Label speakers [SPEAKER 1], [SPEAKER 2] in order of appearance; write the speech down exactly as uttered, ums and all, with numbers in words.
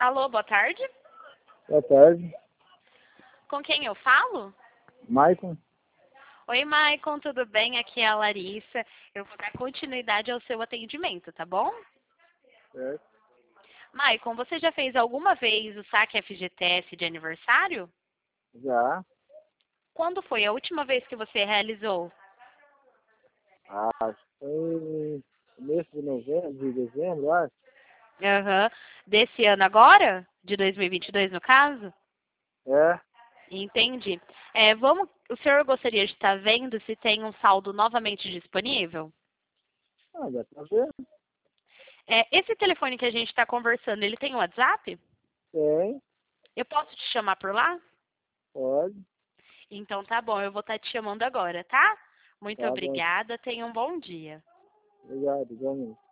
[SPEAKER 1] Alô, boa tarde.
[SPEAKER 2] Boa tarde.
[SPEAKER 1] Com quem eu falo?
[SPEAKER 2] Maicon?
[SPEAKER 1] Oi, Maicon, tudo bem? Aqui é a Larissa. Eu vou dar continuidade ao seu atendimento, tá bom?
[SPEAKER 2] Certo.
[SPEAKER 1] Maicon, você já fez alguma vez o saque F G T S de aniversário?
[SPEAKER 2] Já.
[SPEAKER 1] Quando foi a última vez que você realizou?
[SPEAKER 2] Ah, acho que foi começo de novembro, de dezembro, acho.
[SPEAKER 1] Aham. Desse ano agora? De dois mil e vinte e dois, no caso?
[SPEAKER 2] É.
[SPEAKER 1] Entendi. É, vamos, o senhor gostaria de estar vendo se tem um saldo novamente disponível?
[SPEAKER 2] Ah, dá pra ver.
[SPEAKER 1] É, esse telefone que a gente está conversando, ele tem WhatsApp?
[SPEAKER 2] Tem,
[SPEAKER 1] Eu posso te chamar por lá?
[SPEAKER 2] pode.
[SPEAKER 1] Então tá bom, eu vou estar te chamando agora, tá? Muito
[SPEAKER 2] Tá bom.
[SPEAKER 1] obrigada, tenha um bom dia.
[SPEAKER 2] Obrigado, igualmente.